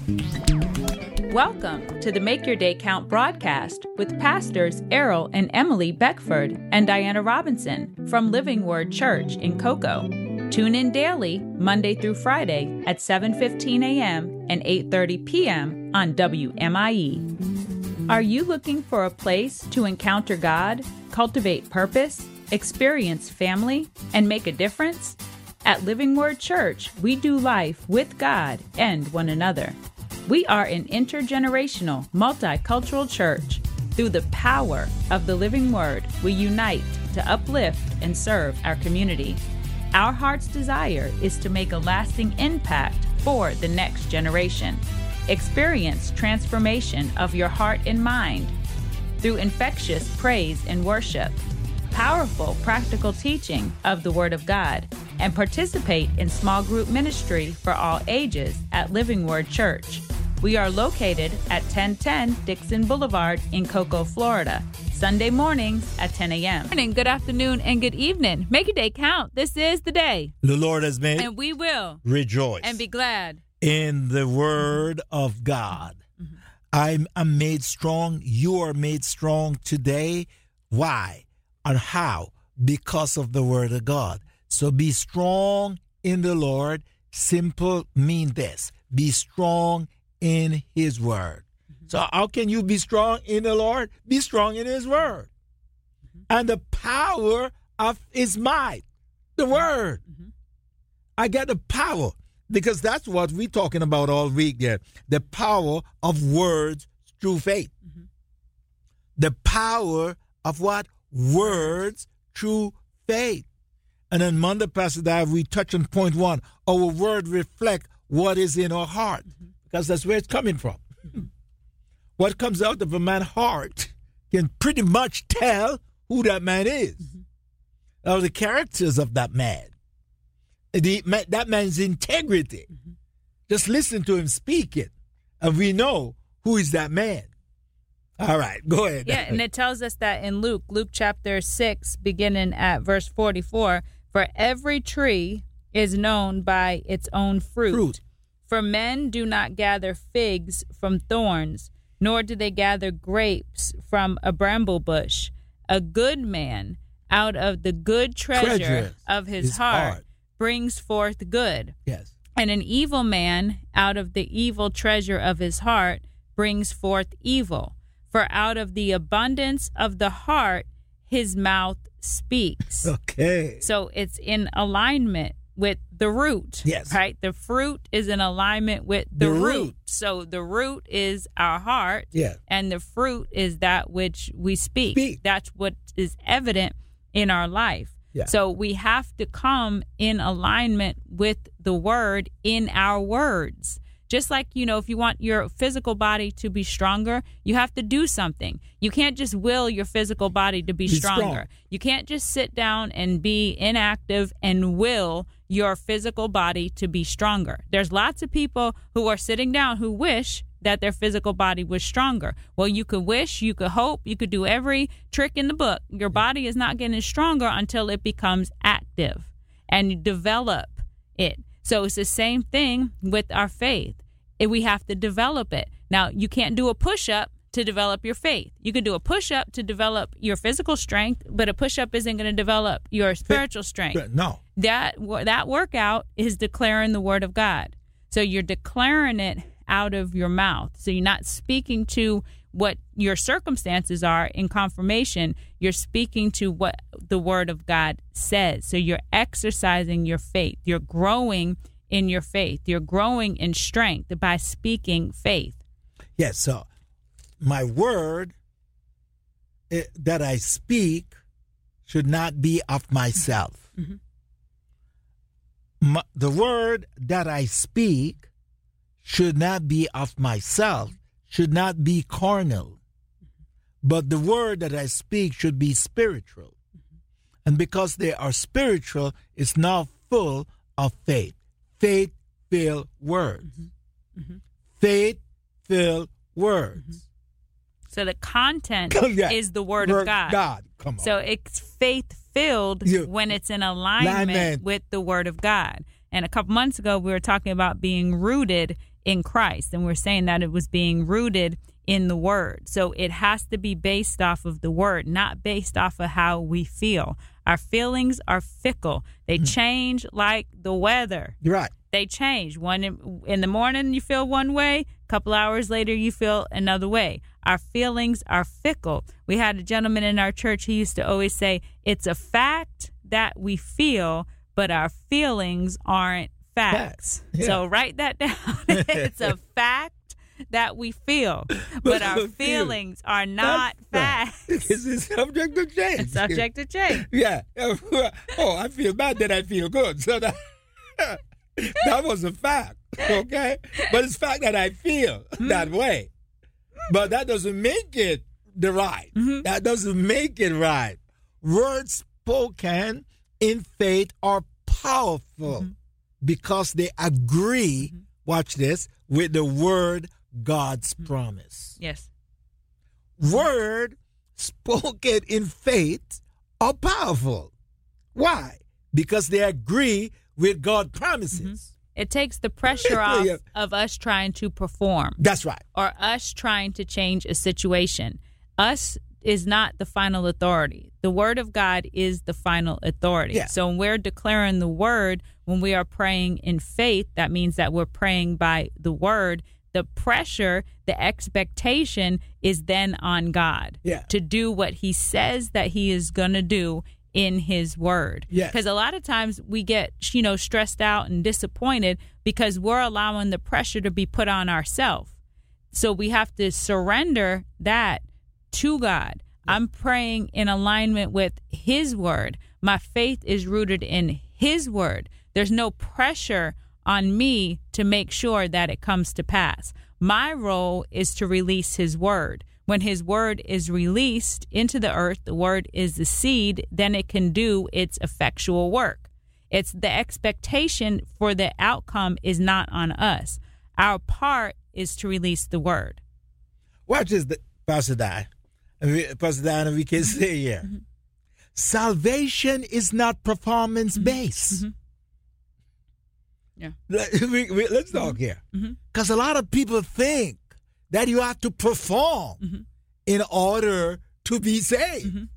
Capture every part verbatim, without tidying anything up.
Welcome to the Make Your Day Count broadcast with pastors Errol and Emily Beckford and Diana Robinson from Living Word Church in Cocoa. Tune in daily, Monday through Friday at seven fifteen a.m. and eight thirty p.m. on W M I E. Are you looking for a place to encounter God, cultivate purpose, experience family, and make a difference? At Living Word Church, we do life with God and one another. We are an intergenerational, multicultural church. Through the power of the Living Word, we unite to uplift and serve our community. Our heart's desire is to make a lasting impact for the next generation. Experience transformation of your heart and mind through infectious praise and worship, powerful practical teaching of the Word of God, and participate in small group ministry for all ages at Living Word Church. We are located at ten ten Dixon Boulevard in Cocoa, Florida, Sunday mornings at ten a.m. Morning, good afternoon, and good evening. Make your day count. This is the day the Lord has made, and we will rejoice and be glad in the Word of God. Mm-hmm. I'm, I'm made strong. You are made strong today. Why? And how? Because of the Word of God. So be strong in the Lord. Simple mean this. Be strong in His Word. Mm-hmm. So how can you be strong in the Lord? Be strong in His Word. Mm-hmm. And the power of His might. The Word. Mm-hmm. I get the power. Because that's what we're talking about all week there. The power of words through faith. Mm-hmm. The power of what? Words through faith. And then Monday, Pastor Dave, we touch on point one. Our word reflect what is in our heart. Mm-hmm. Because that's where it's coming from. Mm-hmm. What comes out of a man's heart can pretty much tell who that man is. Mm-hmm. Or the characters of that man. The, that man's integrity. Mm-hmm. Just listen to him speak it. And we know who is that man. All right, go ahead. Yeah, and it tells us that in Luke, Luke chapter six, beginning at verse forty-four, for every tree is known by its own fruit. fruit. For men do not gather figs from thorns, nor do they gather grapes from a bramble bush. A good man out of the good treasure, treasure of his, his heart, heart brings forth good. Yes. And an evil man out of the evil treasure of his heart brings forth evil. For out of the abundance of the heart, his mouth speaks. Okay. So it's in alignment with the root. Yes. Right? The fruit is in alignment with the, the root. root. So the root is our heart. Yeah. And the fruit is that which we speak. speak. That's what is evident in our life. Yeah. So we have to come in alignment with the word in our words. Just like, you know, if you want your physical body to be stronger, you have to do something. You can't just will your physical body to be, be stronger. Strong. You can't just sit down and be inactive and will your physical body to be stronger. There's lots of people who are sitting down who wish that their physical body was stronger. Well, you could wish, you could hope, you could do every trick in the book. Your body is not getting stronger until it becomes active and you develop it. So it's the same thing with our faith. We have to develop it. Now, you can't do a push-up to develop your faith. You can do a push-up to develop your physical strength, but a push-up isn't going to develop your spiritual strength. No. That, that workout is declaring the word of God. So you're declaring it out of your mouth. So you're not speaking to what your circumstances are in confirmation. You're speaking to what the word of God says. So you're exercising your faith. You're growing in your faith. You're growing in strength by speaking faith. Yes, so my word it, that I speak should not be of myself. Mm-hmm. My, the word that I speak should not be of myself, should not be carnal. But the word that I speak should be spiritual. Mm-hmm. And because they are spiritual, it's now full of faith. Faith-filled words. Mm-hmm. Mm-hmm. Faith-filled words. Mm-hmm. So the content yeah. is the word, word of God. God. Come on. So it's faith-filled yeah. when it's in alignment Alignment. with the word of God. And a couple months ago, we were talking about being rooted in Christ. And we're saying that it was being rooted in the word. So it has to be based off of the word, not based off of how we feel. Our feelings are fickle. They mm. change like the weather. You're right. They change. One in, in the morning you feel one way, a couple hours later you feel another way. Our feelings are fickle. We had a gentleman in our church, he used to always say, it's a fact that we feel, but our feelings aren't facts. facts. Yeah. So write that down. It's a fact that we feel, but our feelings are not facts. It's subject to change. It's subject to change. Yeah. Oh, I feel bad, then I feel good. So that, that was a fact, okay? But it's fact that I feel mm-hmm. that way. But that doesn't make it the right. Mm-hmm. That doesn't make it right. Words spoken in faith are powerful mm-hmm. because they agree, mm-hmm. watch this, with the word God's mm-hmm. promise. Yes. Word spoken in faith are powerful. Why? Because they agree with God's promises. Mm-hmm. It takes the pressure off yeah. of us trying to perform. That's right. Or us trying to change a situation. Us is not the final authority. The word of God is the final authority. Yeah. So when we're declaring the word, when we are praying in faith, that means that we're praying by the word. The pressure, the expectation is then on God yeah. to do what he says that he is going to do in his word. Yes. Because a lot of times we get, you know, stressed out and disappointed because we're allowing the pressure to be put on ourselves. So we have to surrender that to God. Yeah. I'm praying in alignment with his word. My faith is rooted in his word. There's no pressure on me to make sure that it comes to pass. My role is to release his word. When his word is released into the earth, the word is the seed, then it can do its effectual work. It's the expectation for the outcome is not on us. Our part is to release the word. Watch this, Pastor Diana. Pastor Diana, we can say here. Mm-hmm. Salvation is not performance-based. Mm-hmm. Yeah. we, we, let's talk mm-hmm. here. Because mm-hmm. a lot of people think that you have to perform mm-hmm. in order to be saved mm-hmm.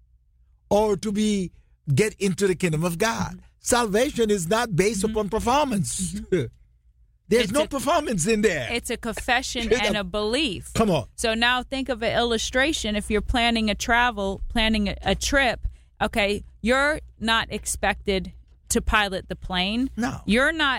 or to be get into the kingdom of God. Mm-hmm. Salvation is not based mm-hmm. upon performance. Mm-hmm. There's it's no a, performance in there. It's a confession and a belief. Come on. So now think of an illustration. If you're planning a travel, planning a, a trip, okay, you're not expected to pilot the plane. No. You're not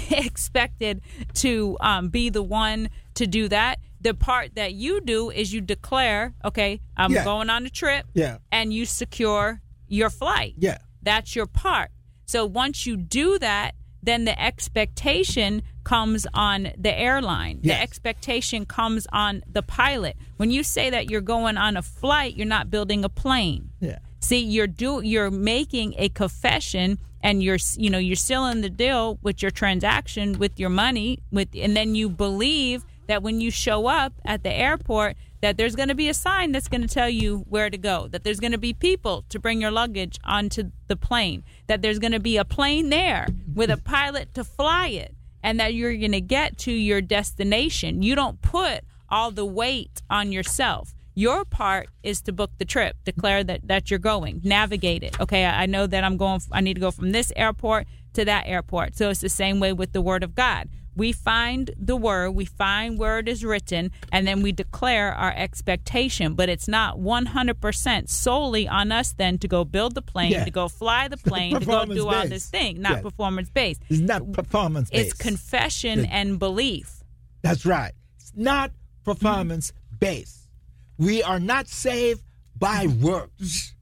expected to um, be the one to do that. The part that you do is you declare, okay, I'm yeah. going on a trip, yeah. and you secure your flight. Yeah. That's your part. So once you do that, then the expectation comes on the airline. Yes. The expectation comes on the pilot. When you say that you're going on a flight, you're not building a plane. Yeah. See, you're do you're making a confession, and you're you know you're sealing the deal with your transaction with your money with, and then you believe that when you show up at the airport, that there's going to be a sign that's going to tell you where to go, that there's going to be people to bring your luggage onto the plane, that there's going to be a plane there with a pilot to fly it, and that you're going to get to your destination. You don't put all the weight on yourself. Your part is to book the trip, declare that, that you're going, navigate it. Okay, I, I know that I'm going, I need to go from this airport to that airport. So it's the same way with the word of God. We find the word, we find where it is written, and then we declare our expectation. But it's not one hundred percent solely on us then to go build the plane, yeah. to go fly the plane, to go do all this thing, not yeah. performance-based. It's not performance-based. It's confession it's, and belief. That's right. It's not performance-based. We are not saved by works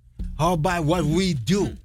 or by what we do.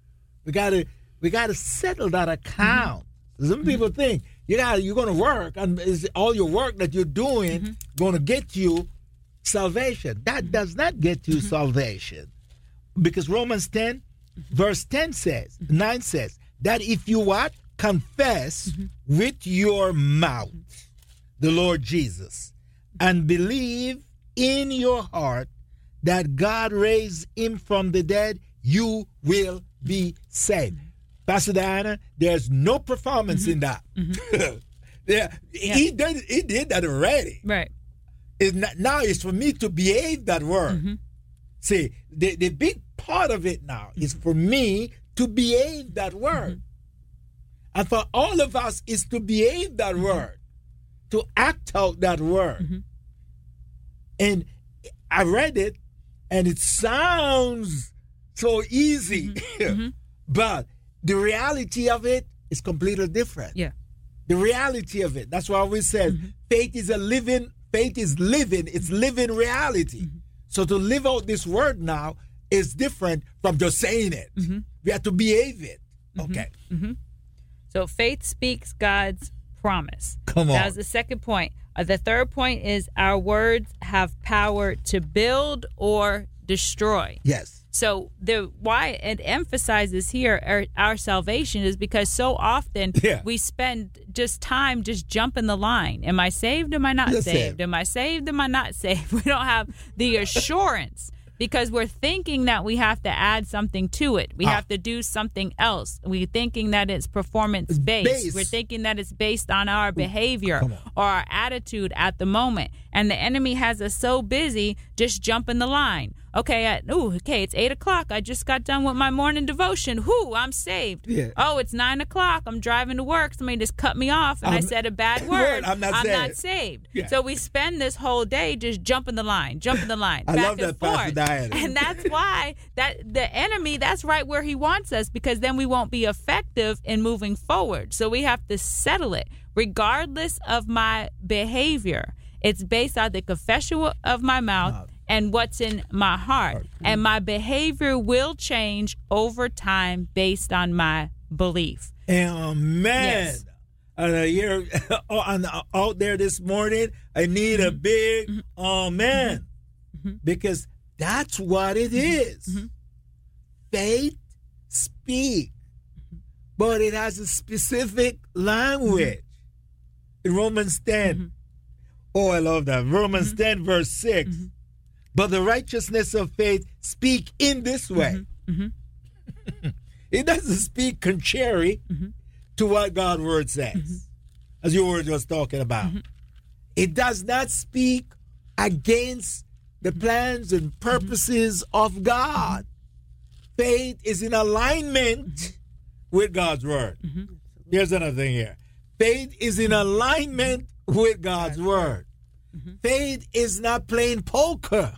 We gotta we gotta settle that account. Some people think you got you're gonna work and is all your work that you're doing mm-hmm. gonna get you salvation. That does not get you mm-hmm. salvation. Because Romans ten, mm-hmm. verse ten says, mm-hmm. nine says that if you what? Confess mm-hmm. with your mouth the Lord Jesus and believe in your heart that God raised him from the dead, you will be saved. Mm-hmm. Pastor Diana, there's no performance mm-hmm. in that. Mm-hmm. Yeah, Yeah. he did. He did that already. Right. It's not, now it's for me to behave that word. Mm-hmm. See, the the big part of it now is for me to behave that word, mm-hmm. and for all of us is to behave that mm-hmm. word, to act out that word. Mm-hmm. And I read it, and it sounds so easy, mm-hmm. but the reality of it is completely different. Yeah. The reality of it. That's why I always said mm-hmm. faith is a living, faith is living, it's living reality. Mm-hmm. So to live out this word now is different from just saying it. Mm-hmm. We have to behave it. Mm-hmm. Okay. Mm-hmm. So faith speaks God's promise. Come on. That was the second point. Uh, the third point is our words have power to build or destroy. Yes. So the why it emphasizes here our, our salvation is because so often yeah. we spend just time just jumping the line. Am I saved? Am I not saved? saved? Am I saved? Am I not saved? We don't have the assurance because we're thinking that we have to add something to it. We ah. have to do something else. We're thinking that it's performance based. Base. We're thinking that it's based on our behavior on. or our attitude at the moment. And the enemy has us so busy just jumping the line. Okay, at, ooh, okay, it's eight o'clock. I just got done with my morning devotion. Whoo, I'm saved. Yeah. Oh, it's nine o'clock. I'm driving to work. Somebody just cut me off, and I'm, I said a bad word. word. I'm not I'm saved. not saved. Yeah. So we spend this whole day just jumping the line, jumping the line, I back love and that, forth. Pastor Diana. And that's why that the enemy, that's right where he wants us, because then we won't be effective in moving forward. So we have to settle it, regardless of my behavior. It's based on the confession of my mouth. Wow. And what's in my heart. And my behavior will change over time based on my belief. Amen. Yes. And uh, here, on, out there this morning, I need mm-hmm. a big mm-hmm. amen. Mm-hmm. Because that's what it is. Mm-hmm. Faith speak. But it has a specific language. Mm-hmm. In Romans ten. Mm-hmm. Oh, I love that. Romans mm-hmm. ten, verse six. Mm-hmm. But the righteousness of faith speak in this way. Mm-hmm. Mm-hmm. It doesn't speak contrary mm-hmm. to what God's word says, mm-hmm. as you were just talking about. Mm-hmm. It does not speak against the plans and purposes mm-hmm. of God. Mm-hmm. Faith is in alignment mm-hmm. with God's word. Mm-hmm. Here's another thing here. Faith is in alignment with God's word. Mm-hmm. Faith is not playing poker.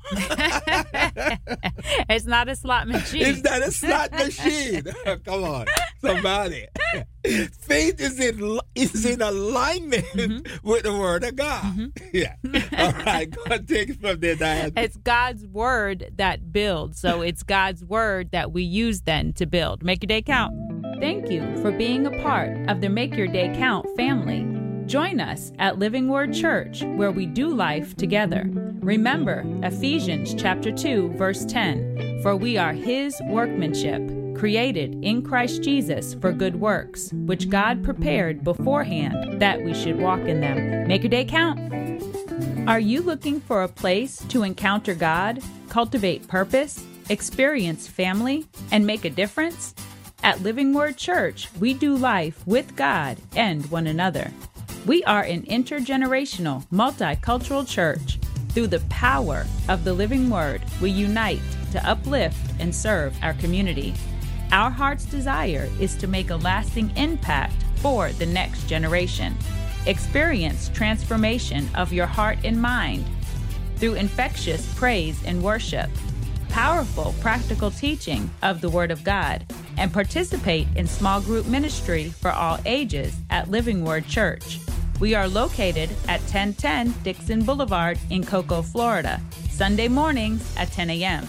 It's not a slot machine. It's not a slot machine. Come on, somebody. Faith is in is in alignment mm-hmm. with the word of God. Mm-hmm. Yeah. All right, go and take it from there, Diane. It's God's word that builds. So it's God's word that we use then to build. Make your day count. Thank you for being a part of the Make Your Day Count family. Join us at Living Word Church, where we do life together. Remember Ephesians chapter two, verse ten, for we are his workmanship, created in Christ Jesus for good works, which God prepared beforehand that we should walk in them. Make your day count. Are you looking for a place to encounter God, cultivate purpose, experience family, and make a difference? At Living Word Church, we do life with God and one another. We are an intergenerational, multicultural church. Through the power of the living word, we unite to uplift and serve our community. Our heart's desire is to make a lasting impact for the next generation. Experience transformation of your heart and mind through infectious praise and worship, powerful practical teaching of the Word of God, and participate in small group ministry for all ages at Living Word Church. We are located at ten ten Dixon Boulevard in Cocoa, Florida, Sunday mornings at ten a.m.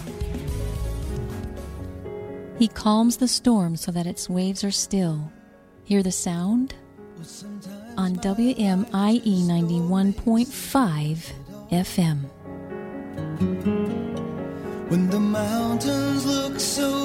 He calms the storm so that its waves are still. Hear the sound? On W M I E ninety-one point five F M. When the mountains look so